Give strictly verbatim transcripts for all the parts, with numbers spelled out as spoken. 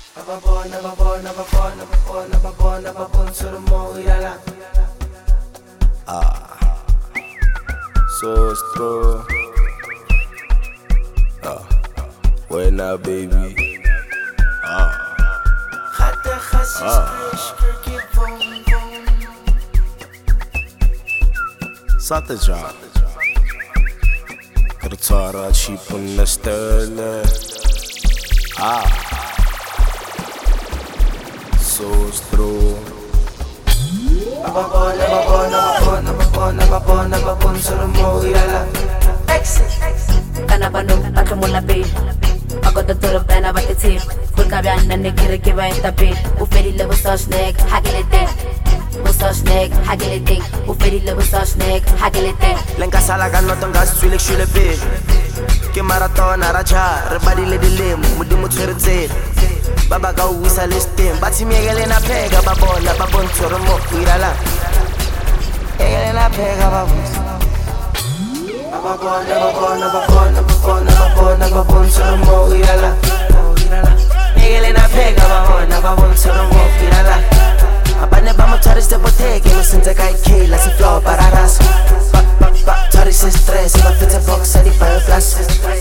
Ababona, ababona, ababona, ababona, ababona, ababona, solomo ilala. Ah, Sostro. Ah, buena baby. Ah, Gata gassis crash, kirky boom boom. Santa John. Krtara cheap on the stelle. Ah, Sostro. Ababona, ababona, ababona, ababona, ababona, ababona, solomo ilala. Exit. Kana banu batlo molape Ako doctor bana ba tse Go ka bya nna ne kere ke ba eta pe O fedile bo sa snack ha ke le teng Bo sa snack ha ke le teng O fedile bo sa snack ha ke le teng Lenka sala ka noto nga swile ke shule pele. Ke marathon ra ja re badile dilemo modimo tshweretse. Baba ka o wisa le stem ba tshimiekele na pheka ba bona ba bontsho re mo ilala. Ekele na pheka ba bontsho. Ababona, ababona, ababona, ababona, ababona, ababona, solomo ilala. Ekele na pheka ba bona ba bontsho re mo ilala. Abane ba mo tshwariste boteke mo sentse ka ikela se flow para rasa. Ba ba ba tshwariste stress ba fetse box a di five plus.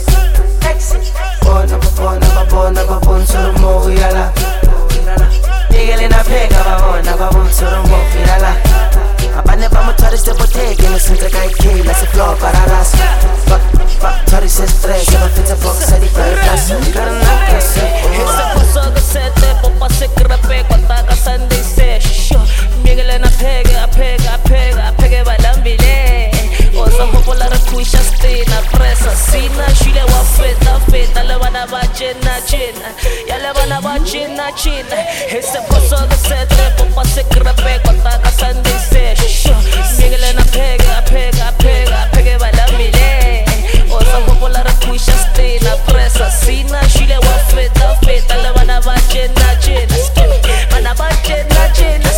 Bona babona babona babona solomo ilala. Ekele na pheka ba bona ba bontsho re mo ilala. Abane ba mo tshwariste boteke mo sentse ka ikela se flow para rasa. Ba ba tshwariste stress ba fetse box a di five plus. Ese paso que se te popa se crepe cuanta Sunday sesh. Miguel na pega, pega, pega, pega balambile. Osa popular kuisha stina presa sina shile wa feta feta le bana ba chena chena. Ya le bana ba chena chena. Ese paso que se te popa se crepe cuanta Sunday sesh. Miguel na pega, pega, pega, pega balambile. Osa popular kuisha stina presa sina shile wa feta feta le bana ba chena chena. Bana ba chena chena.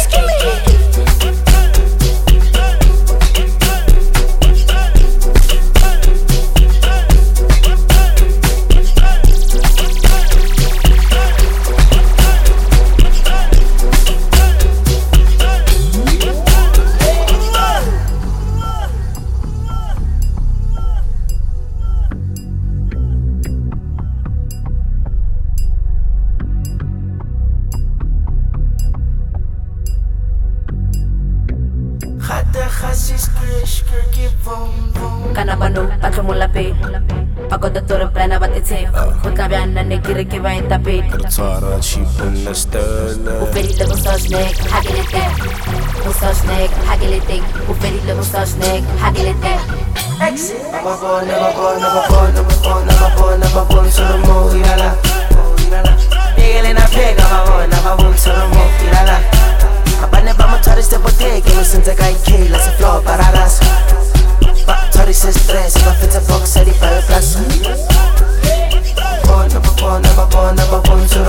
Gata gassis crash, kirky boom boom. Kana banu batlo molape Ako doctor bana ba tse Go ka bya nna ne kere ke ba eta pe Krtara cheap on the O stelle. fedile bo sa snack ha ke le teng Bo sa snack ha ke le teng O fedile bo sa snack ha ke le teng Ababona, ababona, ababona, ababona, ababona, ababona, solomo ilala. Ekele na pheka ba bona ba bontsho re mo ilala. Abane ba mo tshwariste boteke mo sentse ka ikela se flow para rasa. Ba tshwariste stress ba fetse box a di five plus. Bona babona babona babona